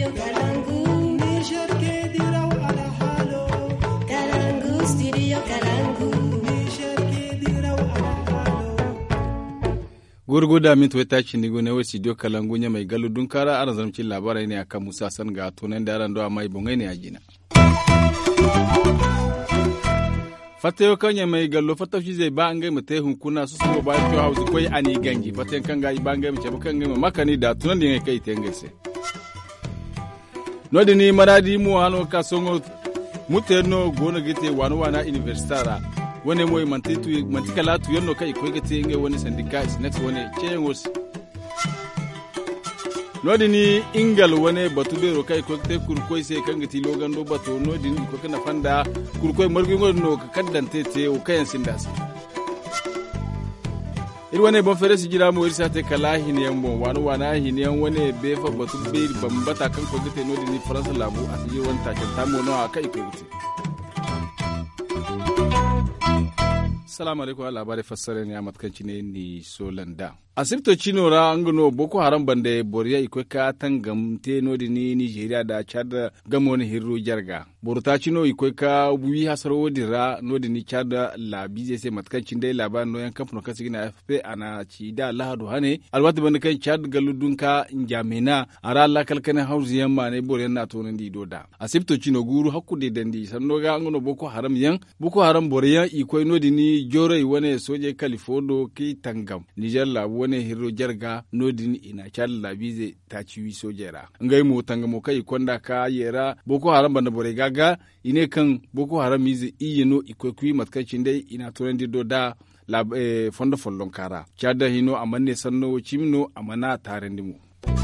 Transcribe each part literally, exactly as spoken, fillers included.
studio Kalangu. Niger ke diraw ala halo. Kalangu studio Kalangu. Niger ke diraw ala halo. Gurguda min to tachi ni gone wasi studio Kalangu nya mai galu dun kara ana zamcin labarai ne akan Musa San ga tonan da ran do mai bongai ne ajina. Fatayo kanya mai gallo fatashi zai ba an gai mata hunkuna su su ba ki hausu koi ani gangi fatayen kan ga ba an gai mace ba kan gai makani da tunan da kai ten gaise no dini maradi mu hano ka songo muteno gona gite wanu wana universitara wone moy mantitu mantikala tu yonno kai ko gite ngai woni sandika next woni chengos no dini ingal wone batube ro kai ko te kurkoy se kanga ti logando bato no dini ko kana fanda kurkoy margi no ka kaddante te o kayan sindas ir wone bon fere si jira mo ir sa te kala hiniyan bon wanu wana hiniyan wone be fa batube bambata kan ko gite no dini france labu asiji wonta ke tamo no akai ko gite. Assalamu alaikum labari fassara ne a matkanci ne ni Solanda. Asibito Chinora angano Boko Haram bande boriya ikwe ka tangam te no di ni Nigeria da Chad gamon hiru jarga. Borta Chino ikwe ka wi hasaro dira no di ni Chad la bize se matkanci dai laban no yan kamfano kasi gina F P ana ci da lahadu hane alwati bande kan Chad galudun ka njamena ara la kalkane hausi yamma ne boriya na to ndi doda. Asibito Chino guru hakude dandi sanno ga angano Boko Haram yan Boko Haram boriya ikwe no di ni jore wane soje California ki tangam Niger la wane hiro jarga nodin ina chal la bize ta ciwi sojera ngai mo tangamo kai konda ka yera Boko Haram banda bore gaga ine kan Boko Haram ize iyeno ikwekwi matkacin dai ina torendi do da la eh, fondo follon kara chada hino amanne sanno chimno amana tarendimu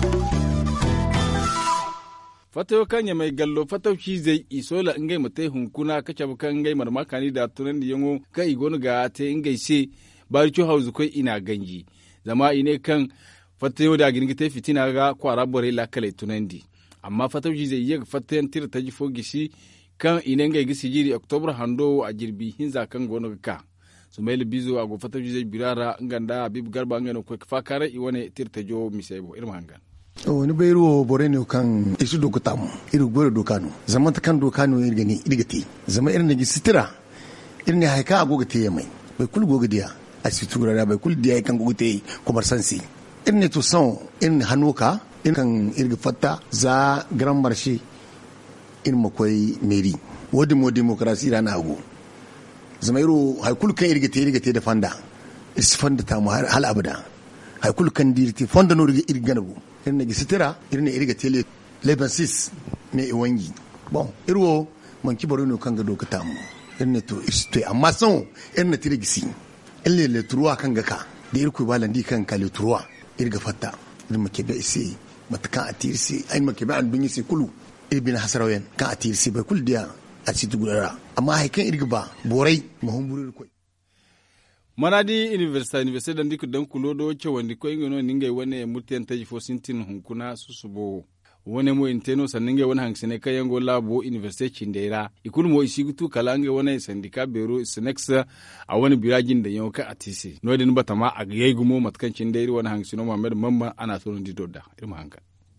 fatayo kanya mai gallo fatauci zai isola ngai mate hunkuna kacha bukan ngai marmakani da tunan yango ka igonu ga te ngai se barcho hauzu koi ina ganji zama ine kan fatayo da gingite fitina ga kwara bore la kale tunandi amma fatauci zai yi fatayan tir taji fogisi kan ine ngai gisi jiri october hando a jirbi hinza kan gono ka sumaili bizo a go fatauci zai birara nganda bib garba ngano ko fakare iwane tir tajo misebo irma hangan o ni bayro bore ne kan isu dokuta mu iru gore dokano zaman ta kan dokano irga ne irgati zaman irin da sitira irin haika agogate mai bai kul gogadiya a situra da bai kul diya kan gogate kuma sansi irin to son irin hanuka irin kan irga fatta za grand marché irin makoi meri wodi mo demokrasi rana ago zaman iru haikul kan irgate irgate da fanda is fanda ta mu hal abada haikul kan dirti fanda no irga nabu irin na gisitira irin na iriga tele leban six ne iwangi bon irwo man kibaro no kan ga dokata mu irin ne to isto amma son irin na tire gisi elle le truwa kan ga ka da irku balandi kan ka le truwa irga fatta irin make be isi matkan atirsi ai make be an bin isi kulu ibn hasarawen kan atirsi bai kul dia a citu gudara amma haikan irga ba borai mahumburu ko Maradi University University dan diku dan kulo do ce wandi ko ngono ninge wane mutiyan taji fo sintin hunkuna susubo wane mo inteno saninge wane hangsine kayango labo University Chindera ikul mo isigutu kalange wane sandika bero senex a wani birajin da yau ka atisi no din batama a gumo matkan Chinderi wane hangsino Muhammad Mamman ana tono di doda irma hanka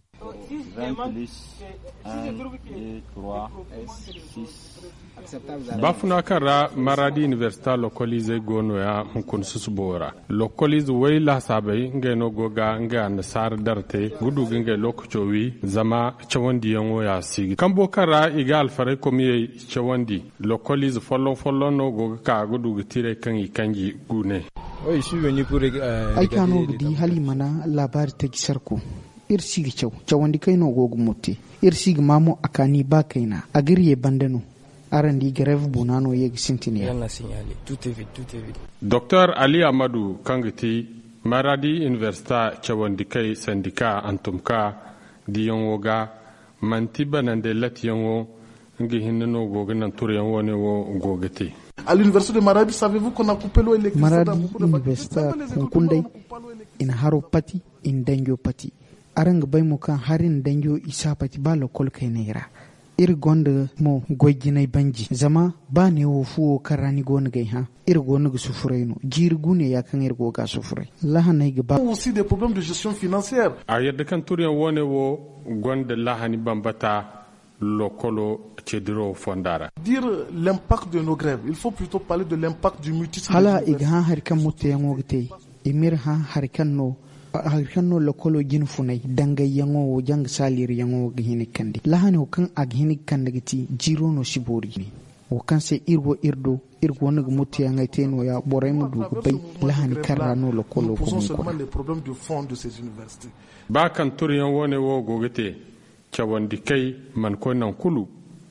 bafuna kara maradi universita localize gono ya hunkun susubora localize wai la sabai ngeno goga nga nasar darte gudu ginga lokochowi zama chawandi yango ya sigi kambo kara iga alfare komiye chawandi localize follow follow no goga ka gudu gitire kan ikanji gune oi shi wani kure ai kano gidi halimana labari ta gisarko irsigi chaw chawandi kaino gogu mutti irsigi mamo akani ba kaina agiriye bandano arandi grève bonano yeg sintini yana signalé tout est vide tout est vide Docteur Ali Amadou Kangiti Maradi Universita chawandi kai sandika antumka diyonwoga mantiba nande latiyonwo ngi hinno goga nan turyanwo ne wo gogati à l'université de Maradi savez-vous qu'on a coupé l'eau électrique Maradi Universita kundai in haro pati in danjo pati arang bay mo kan harin danjo isa pati ba lokol kaynera ir gonda mo goyginai banji zama ba ne wo fuwo karani gona gai ha ir gona ga sufurai no jir gune ya kan ir goga sufurai lahanai ga ba aussi des problèmes de gestion financière a yadda kan turiyan wone wo gonda lahani bambata lokolo cediro fondara dire l'impact de nos grèves il faut plutôt parler de l'impact du mutisme hala iga ha har kan mutte yangote emir ha har kan no harkanno lokolo jin funai danga yango jang salir yango gihini kandi lahani o kan aghini kandi giti jiro no sibori ni o kan se irgo irdo irgo no mutti yanga teno ya boray mu du bay lahani karano lokolo ko seulement les problèmes de fond de ces universités ba kan turiyan wone wo gogete chawandi kai man ko nan kulu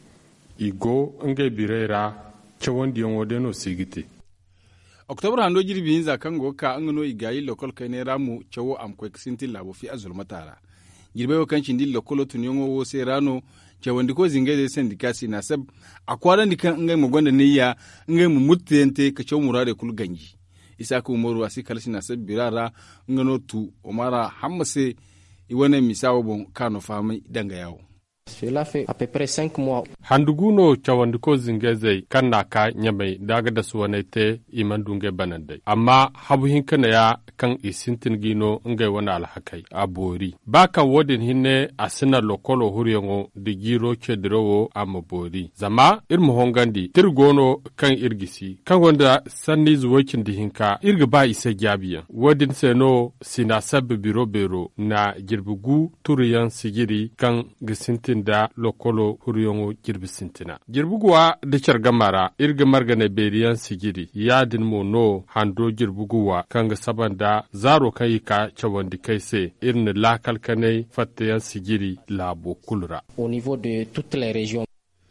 igo ngai birera chawandi yango deno sigiti Oktober hando jirbi hinza kango ka angano igayi lokol kene ramu chawo am kwek sinti labo fi azul matara. Jirbe wo kan chindi lokolo tunyongo wo se rano chawo ndiko zingeze sindikasi na sab akwara ndika ngai mugwanda niya ngai mumutente ka chawo murade kul ganji. Isa ku umaru asi kalsi na sab birara ngano tu omara hammase iwane misawo bon kano fami danga yawo. Cela fait à peu près cinq mois. Handuguno chawandiko zingezei kanna ka nyamai daga da suwanaite imandunge banandai. Amma habu hinkana ya kan isintin gino ngai wana alhakai abori. Baka wodin hinne asina lokolo huryango di giro chedrowo amabori. Zama irmu hongandi tirgono kan irgisi. Kan wanda sanni zuwakin di hinka irga ba isa gyabiya. Wodin seno sina sabbi biro bero na jirbugu turiyan sigiri kan gisintin da lokolo huriyongo jirbi sintina. Jirbuguwa da chargamara irga margana beriyan sigiri yadin mo no hando jirbuguwa kanga sabanda zaro kai ka chawandi kaise irne lakal kanai fatayan sigiri labo kulra. Au niveau de toutes les régions.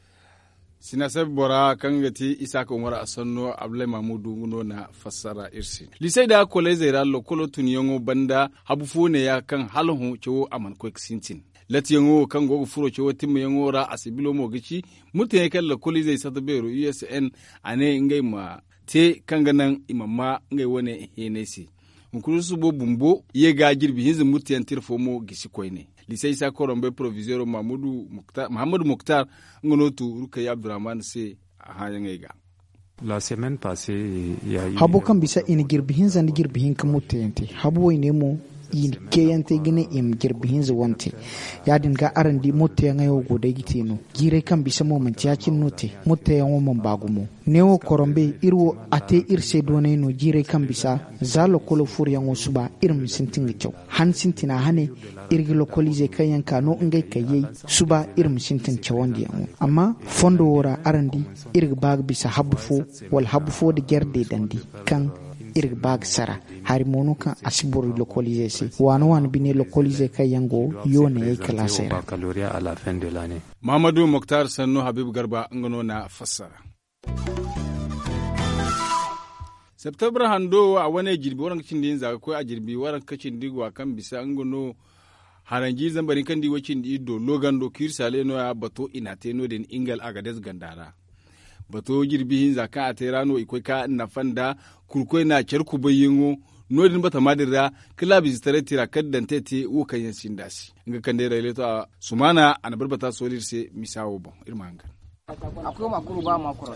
Sinasab bora kangati Isaka Umar Asanno Abdullah Mahmudu nguno na fassara irsin. Lisai da kole zaira lokolo tuniyongo banda habufone ya kan halhu cewo aman kwek sintin. Lati yango kan gogo furo cewa timu yango ra asibilo mo gici mutane kan lokoli zai sata bero U S N ane ngai ma te kan ganan imamma ngai wane henesi nkuru su bo bumbo ye ga jirbi hinzi mutane tirfo mo gici koine lisai sa korombe proviseur Mahmudu Muktar Muhammad Muktar ngono tu Rukay Abdurrahman se ha yangai ga la semaine passée il y a eu habo kan bisa ini girbi hinza ni girbi hin kan mutane habo ne mo in keyante gine im girbihin zuwante ya dinga arandi motte ya ngayo gode gitino gire kan bisa mo man tiakin note motte ya mo bagumo newo korombe irwo ate irse done no gire kan bisa zalo kolo fur ya suba irim sintin cew han sintina hane irgi lokolize kayan kano ngai kaye suba irim sintin cewandi ya amma fondo wora arandi irgi bag bisa habufo wal habufo de gerde dandi kan irg bag sara hari mono kan asibori localisé se wano wan bine localisé kayango yone ay classé baccalauréat à la fin de l'année. Mamadou Mokhtar Sanno Habib Garba ngono na fassara. September hando a wane jirbi waran kacin din zaka ko a jirbi waran kacin digwa kan bisa ngono harangi zambarin kan di wacin di do logando kirsale no ya bato inateno den ingal agades gandara. Bato jirbi hin zaka a terano ikwai ka na fanda kurkoi na cerku bayingo nodin bata madira kila bizitare tira kaddan tete wo kan yan sindasi nga kan dai releto a sumana ana barbata solir se misawo bon irma hangan akwai makuru ba makuru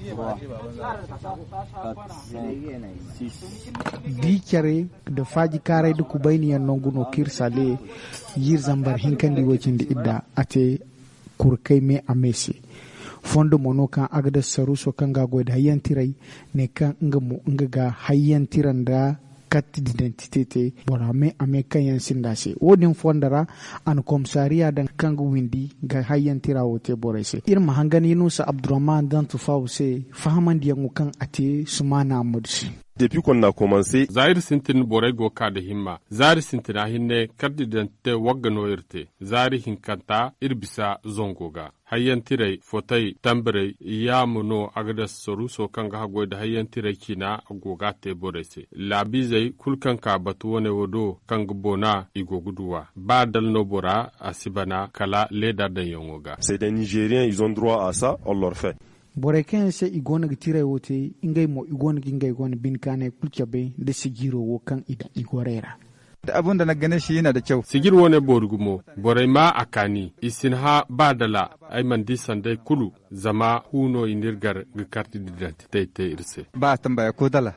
di kare da faji kare da kubaini yan nonguno kirsale yir zambar hinkan di wacin da idda ate kurkai me amese fondo mono kan agda saruso kan ga goda hayyan tirai ne kan nga mu nga ga hayyan tiran da carte d'identité bora me ame kan yan sindase wodin fondara an komisariya dan kan ga windi ga hayyan tira wote borese irma hangani nusa Abdurrahman dan tufause fahaman diyan kan ate sumana mudsi. Depuis qu'on a commencé, Zaire sintin borai go ka da himma, Zaire sintina hinne kardi dante waggano irte, Zaire hinkanta irbisa zongoga. Hayyan tirai fotai tambare ya muno agada soruso kanga hago da hayyan tirai kina agoga te borese. Labi zai kulkan ka batu wane wodo kanga bona igoguduwa. Ba dal no bora asibana kala leda da yongoga. C'est des Nigériens, ils ont droit à ça, on leur fait. Bore ken se igona gitire wote ingay mo igona gingai gona bin kane kulcabe da sigiro wo kan ida igorera da abun da na gane shi yana da kyau sigir wone borgumo bore ma akani isin ha badala ay man di sandai kulu zama huno inirgar ga carte d'identité te irse ba tambaya ko dala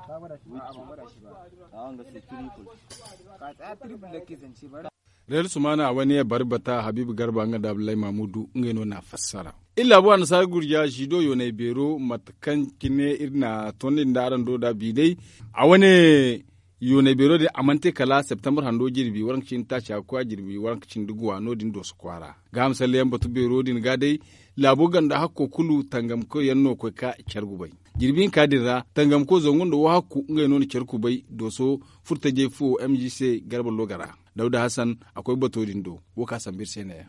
Rel Sumana wani ya barbata Habibu Garba nga da Abdullahi Mamudu ngeno na fassara. Illa bu an sar gurja shido yo ne bero matkan kine irna tonin da aran do da bidai a wani yo ne bero de amante kala September hando jirbi warancin ta cha kwa jirbi warancin duguwa no din do su kwara. Ga amsal yan batu bero din ga dai labo ganda hakko kulu tangam ko yanno ko ka chargubai. Jirbin kadira tangam ko zongun do hakku ngeno ni charkubai do so furta je fu M G C Garba Logara. Dauda Hassan akwai batorin do woka sambir sene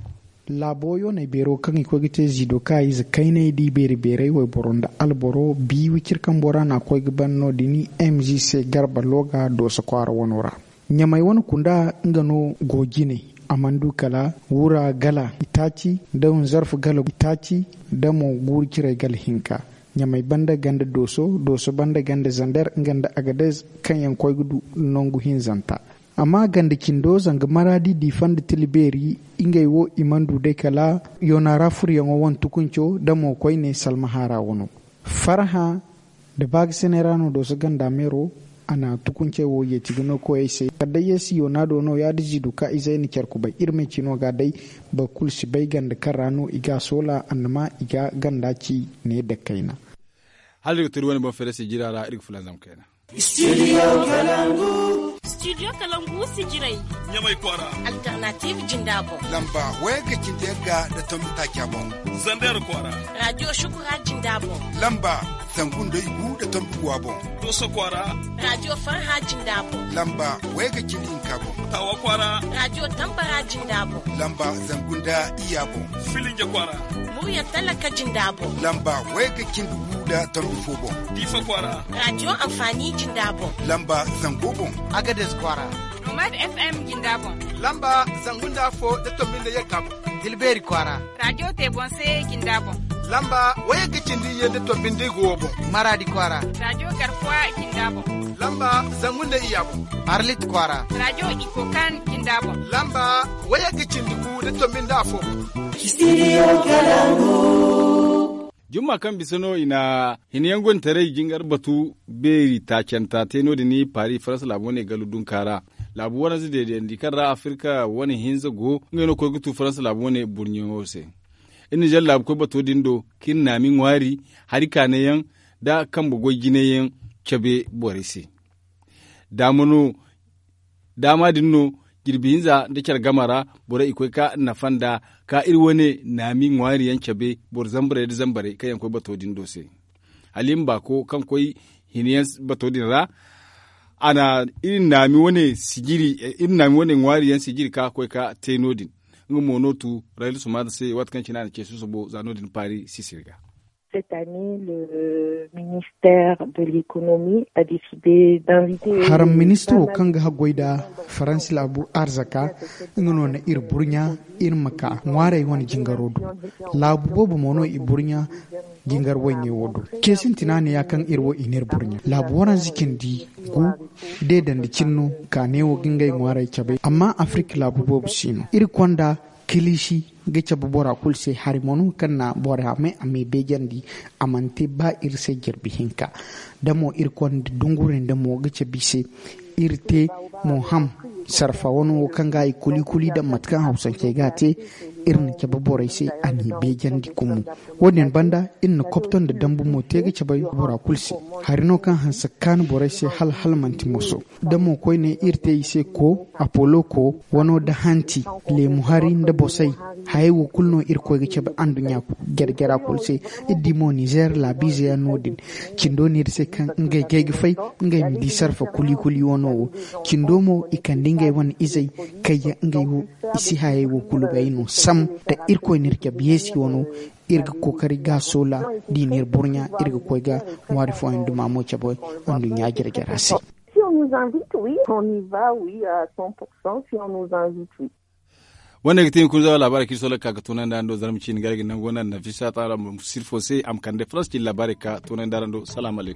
laboyo na bero kan iko gite zido kai za kaine di bere bere way boronda alboro bi wikir kan borana ko gbanno dini M G C Garba Loga do so kwara wonora nyamai won kunda ngano gogine amandu kala wura gala itaci dawun zarfu gala itaci damo gur kire gal hinka nyamai banda ganda doso doso banda ganda zander nganda agades kan yan koy gudu nongu hinzanta amma ganda kindo zanga maradi di fanda tilberi ingay wo imandu de kala yonara furiyango won tukuncho damo koy ne salmahara wono farha de bag senerano do so ganda mero ana tukunce wo yeti gono ko ese kada yesi yonado no ya diji duka izai ni kyarku bai irme kino ga dai ba kulsi bai ganda karano iga sola annama iga ganda ci ne da kaina halin turi wani ban fere si jirara irik fulan zam kaina Studio Kalangu. Studio Kalangu sijirai. Nyamai kwara. Alternative Jindabo. Lamba wega kindega da tomita kyabo. Zandar kwara. Radio Shukura Jindabo. Lamba zangundo ibu da tombuwa bon. Doso kwara. Radio Farha Jindabo. Lamba wega kindin kabo. Tawa kwara. Radio Tambara Jindabo. Lamba zangunda iyabo. Filinje kwara. Murya talaka Jindabo. Lamba wega kindu da tombufobo. Difa kwara. Radio Amfani Jindabo. Lamba zangobon. Agades kwara. Nomad F M Jindabo. Lamba zangunda fo da tombinde yakabo. Dilberi kwara. Radio Tebonse Jindabo. Lamba waya gicindi yende tombinde gobo. Maradi kwara. Radio Garfwa Jindabo. Lamba zangunda iyabo. Arlit kwara. Radio Ikokan Jindabo. Lamba waya gicindi ku da tombinde afo. Studio Kalangu. Juma kan bisano ina hiniyangon tare jingar batu beri ta canta teno da ni pari faras labo ne galudun kara labu wani zai da indikar Afirka wani hinza go ngeno ko gutu faras labo ne burnyo hose inni jal lab ko batu dindo kin namin wari harika ne yan da kan bugo gine yan chabe borisi damuno dama dinno girbi hinza da kyar gamara bora ikwai ka nafanda ka irwane nami ngwari yancabe bor zambare da zambare kayan ko batodin dose halim ba ko kan koi hiniyan batodin ra ana irin nami wane sigiri irin nami wane ngwari yan sigiri ka koi ka tenodin ngumo notu railu sumada se wat kan cina ke susubo zanodin pari sisirga. Cette année, le ministère de l'économie a décidé d'inviter... Haram ministro kanga hagoida Faransi labu arzaka ngono na ir burnya ir maka ngware woni jingarodu labu bobu mono i burnya jingar wonye wodo kesin tinane yakan irwo inir burnya labu waran zikindi gu de dan cinno ka newo gingai ngware chabe amma Afrika labu bobu sino ir konda kilishi gecha bora kulse harimonu kanna bora me ame bejandi amante ba irse gerbi hinka damo irkon dungure damo gecha bise irte moham sarfa wono kanga i kuli kuli da matkan hausan ke gate irin ke bora ise ani bejandi kumu wonen banda in kopton da dambu mo tege ke bora kulse harino kan hansa kan bora ise hal hal manti moso damo koine irte ise ko apollo ko wono da hanti le muharin da bosai hayewo kulno irko ge ba andunya gergera kulse idimo Niger la bize ya nodin kindo ni se kan ngai gege fai ngai mi sarfa kuli kuli wono kindo mo ikandinga won izai kayya ngai wo isi hayewo kulubaino sam da irko nirke biyesi wono irga kokari ga sola dinir burnya irga ko ga wari fo induma mo chabo andunya gergera si. Si on nous invite, oui, on y va, oui, à cent pour cent, si on nous invite, oui. wanda ke tin kun zawa labari kiso ka ga tunan da ando zarmi cin gargin nan gonan na fisa tara mu sirfo sai am kan da France labari ka tunan da ando salamu alaikum.